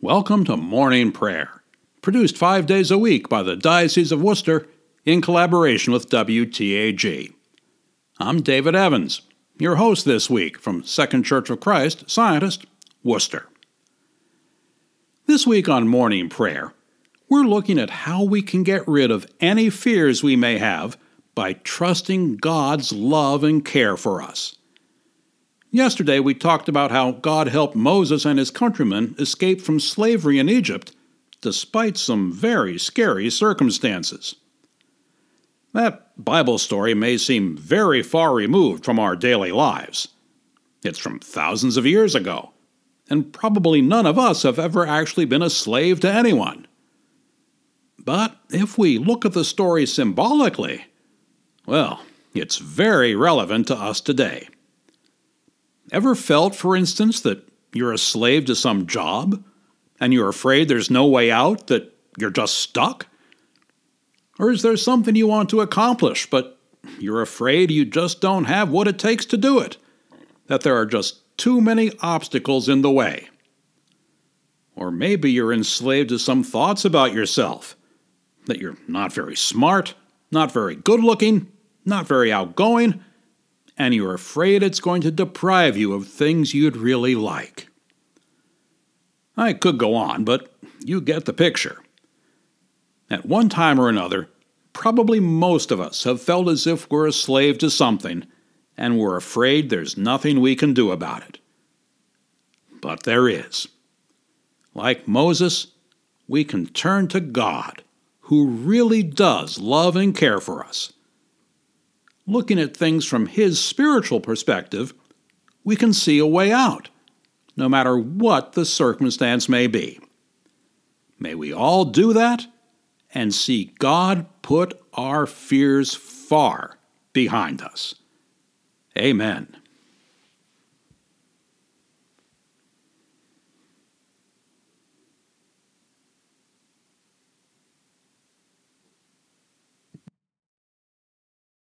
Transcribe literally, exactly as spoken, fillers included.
Welcome to Morning Prayer, produced five days a week by the Diocese of Worcester in collaboration with W T A G. I'm David Evans, your host this week from Second Church of Christ, Scientist, Worcester. This week on Morning Prayer, we're looking at how we can get rid of any fears we may have by trusting God's love and care for us. Yesterday we talked about how God helped Moses and his countrymen escape from slavery in Egypt, despite some very scary circumstances. That Bible story may seem very far removed from our daily lives. It's from thousands of years ago, and probably none of us have ever actually been a slave to anyone. But if we look at the story symbolically, well, it's very relevant to us today. Ever felt, for instance, that you're a slave to some job, and you're afraid there's no way out, that you're just stuck? Or is there something you want to accomplish, but you're afraid you just don't have what it takes to do it, that there are just too many obstacles in the way? Or maybe you're enslaved to some thoughts about yourself, that you're not very smart, not very good-looking, not very outgoing, and you're afraid it's going to deprive you of things you'd really like. I could go on, but you get the picture. At one time or another, probably most of us have felt as if we're a slave to something, and we're afraid there's nothing we can do about it. But there is. Like Moses, we can turn to God, who really does love and care for us. Looking at things from His spiritual perspective, we can see a way out, no matter what the circumstance may be. May we all do that and see God put our fears far behind us. Amen.